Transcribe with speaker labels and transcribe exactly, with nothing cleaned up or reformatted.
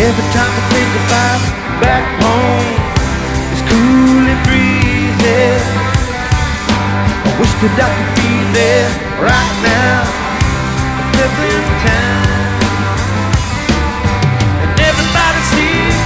Speaker 1: every time I think about back home, it's cool and breezy. I wish that I could be there right now. Nothing